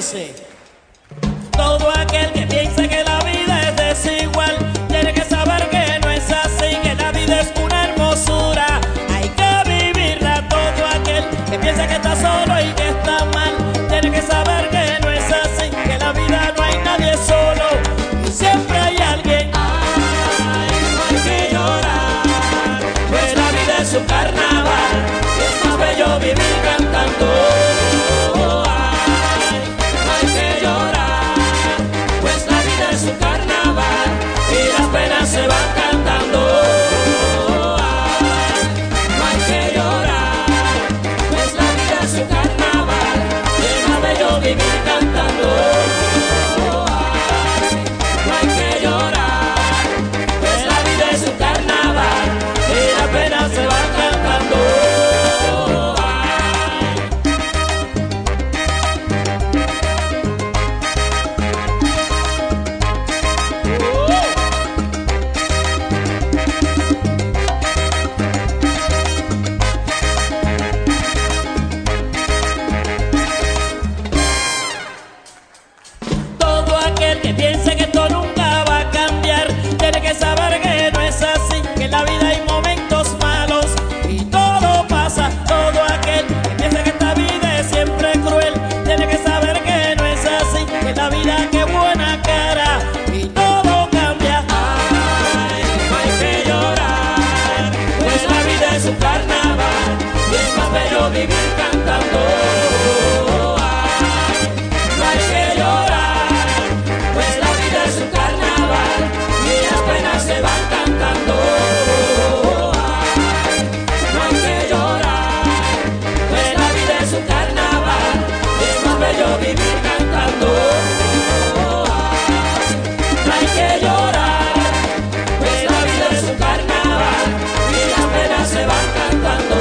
dice: todo aquel que piense que la vida es desigual tiene que saber que no es así, que la vida es una hermosura, hay que vivirla. Todo aquel que piense que está solo y que está mal tiene que saber que no es así, que en la vida no hay nadie solo y siempre hay alguien. Ay, no hay que llorar, pues la vida es un carnaval y es más bello vivir cantando. Se van cantando. Ay, no hay que llorar, pues la vida es un carnaval, es más bello vivir cantando. Ay, no hay que llorar, pues la vida es un carnaval y las penas se van cantando. Que piense que esto nunca va a cambiar tiene que saber que no es así, que en la vida hay momentos malos y todo pasa. Todo aquel que piense que esta vida es siempre cruel tiene que saber que no es así, que en la vida qué buena cara y todo cambia. Ay, no hay que llorar, pues la vida es un carnaval y es más bello vivir cantando. Se van cantando. Ay, no hay que llorar, pues la vida es un carnaval, es más bello vivir cantando. Ay, no hay que llorar, pues la vida es un carnaval y las penas se van cantando.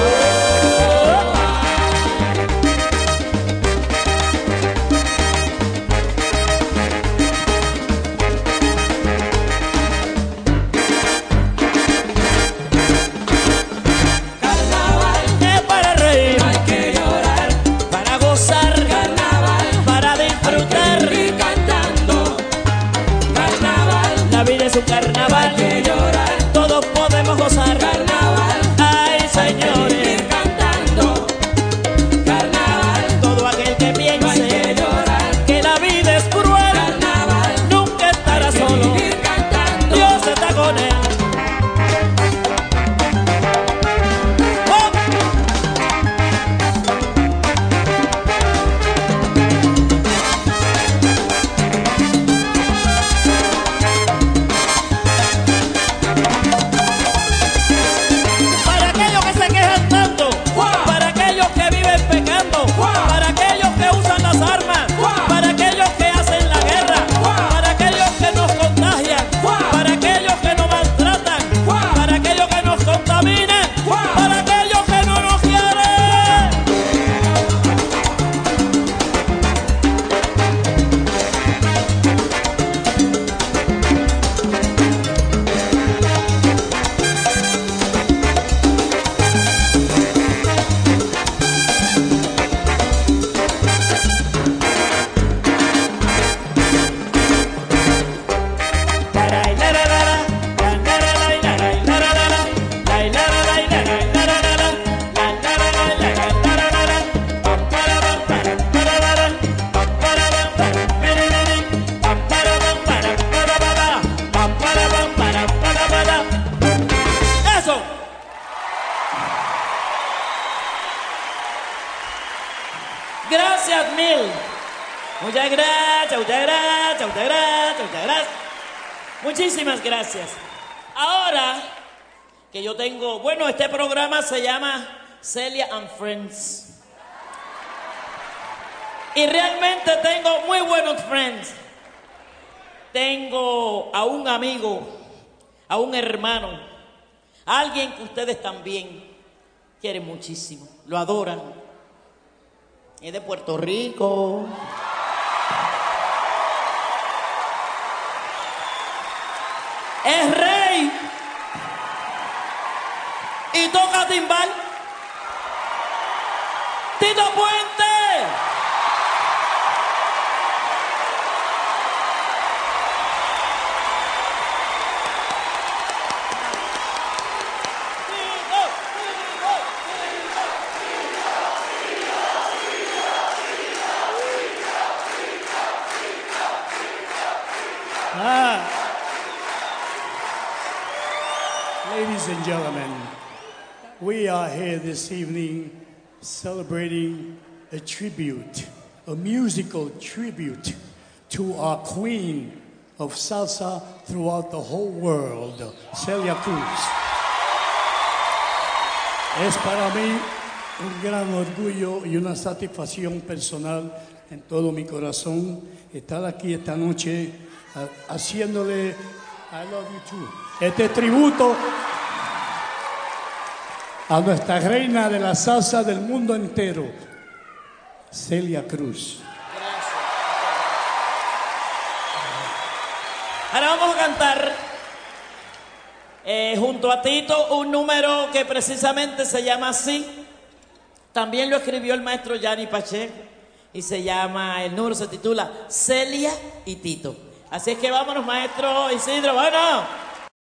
La vida es un carnaval, hay que llorar, todos podemos gozar. Carnaval, ay señores, cantando. Carnaval, todo aquel que piense no hay que llorar, que la vida es cruel. Carnaval, nunca estará solo, cantando. Dios está con él. Gracias mil. Muchas gracias, muchas gracias, muchas gracias, muchas gracias. Muchísimas gracias. Ahora que yo tengo, bueno, este programa se llama Celia and Friends. Y realmente tengo muy buenos friends. Tengo a un amigo, a un hermano, a alguien que ustedes también quieren muchísimo, lo adoran. Es de Puerto Rico. Es rey. Y toca timbal. Tito Puente. and gentlemen, we are here this evening celebrating a tribute, a musical tribute to our queen of salsa throughout the whole world, Celia Cruz. Es para mí un gran orgullo y una satisfacción personal en todo mi corazón estar aquí esta noche haciéndole I love you too. Este tributo a nuestra reina de la salsa del mundo entero, Celia Cruz. Gracias. Ahora vamos a cantar junto a Tito un número que precisamente se llama así. También lo escribió el maestro Gianni Pacheco y el número se titula Celia y Tito. Así es que vámonos, maestro Isidro, bueno.